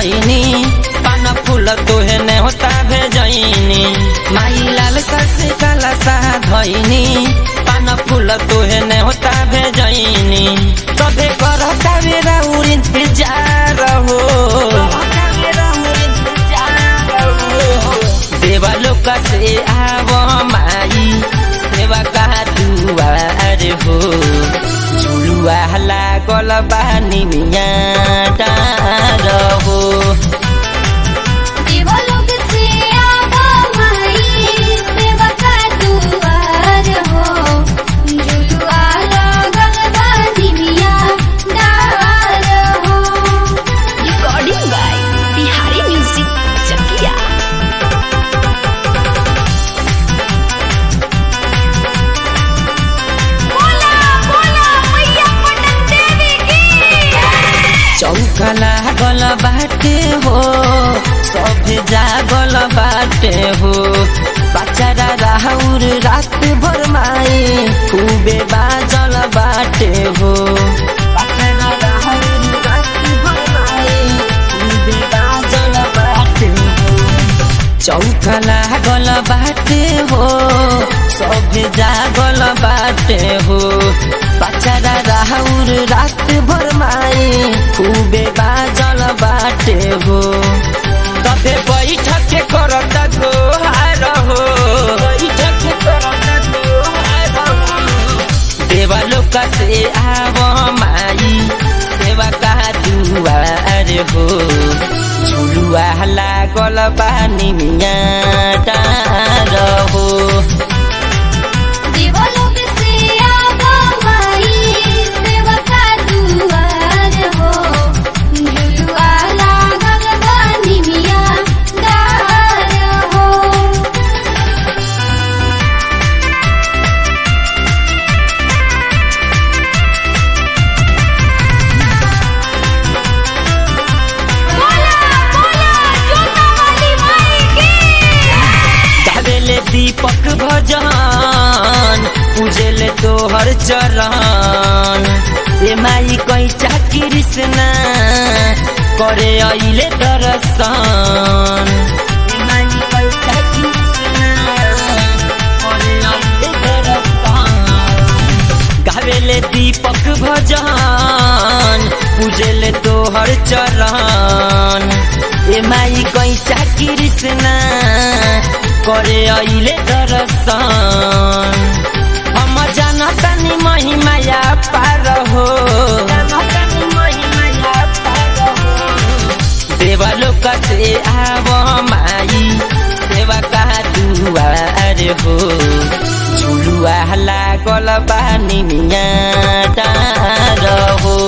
धैनी पान फूल तोहे ने होता भेजैनी माई लाल से काला सा धैनी पान फूल तोहे ने होता भेजैनी तबे करता मेरा इंतजार हो देवा लोक से आव माई सेवा का दुआर हो झुलुआ लागल बानी मिया डार हो देवलोक से आव माई सेवा का दुआर हो झुलुआ लागल बानी मिया डार हो। Recording by Bihari music Chakiya. चौका लागल बाटे हो सब जागल बाटे हो बचारा राहुर रात भर माई खूबे बाजल बाटे हो बचारा राहुर रात भर माई खूबे बाजल बाटे हो चौका लागल बाटे हो सब जागल बाटे हो बचारा राहुर रात भर माई खूबे बाजल बाटे हो तबे बैठ के करत गोहार हो देवलोक से आव माई सेवा का दुआर हो झुलुआ लागल बानी मिया डार हो देवलोक से आव माई सेवा का दुआर हो झुलुआ लागल बानी मिया डार हो। गावेले दीपक भजन पूजेले तोहर चरण ए माई कैचा कृष्णा करे अइले दर्शन ए माई कैचा कृष्णा करे अइले दर्शन गावेले दीपक भजन पूजेले तोहर चरण ए माई कैचा कृष्णा करे अइले दर्शन हम जानतानी महिमाया पार हो देवलोक से आव माई सेवा का दुआर हो झुलुआ लागल बानी मिया डार हो